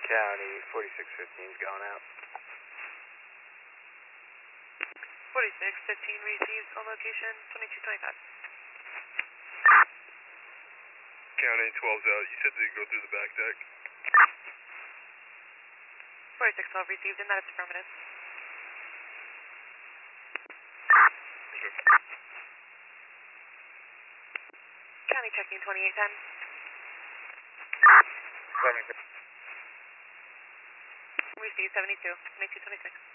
County, 4615's going out. 4615 receives on location, 2225. County 12's out. You said they go through the back deck. 4612 received, and that is affirmative. Okay. County checking 2810. Receive 72, 2226.